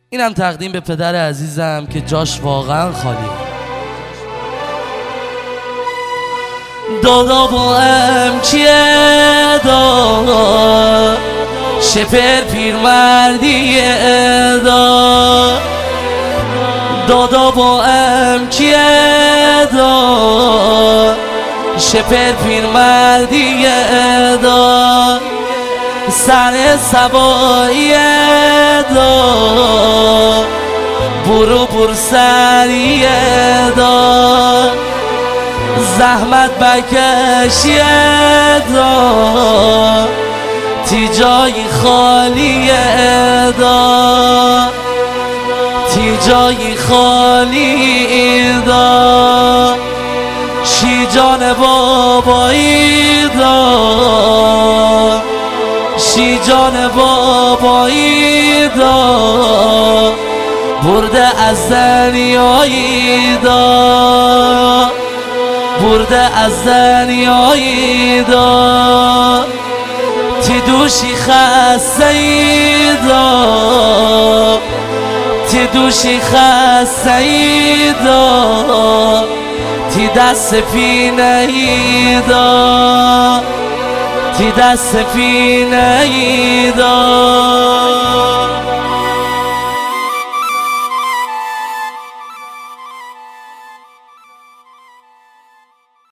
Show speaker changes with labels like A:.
A: اینم تقدیم به پدر عزیزم که جاش واقعا خالیه. دادا با ام چیه دا شپر پیرمردیه دا دادا با ام چیه دا شپر پیرمردیه دا سر سباییه دا برو برسریه دا زحمت بکشیه دا تی جای خالیه دا تی جای خالی دا شی جان بابایی دا شی جان بابایی دا برده از دنیایی دا برده از دنیایی دا تی دوشی خسته ای دا تی دوشی خسته ای دا تی دست پینه ای دا تی دست پینه ای دا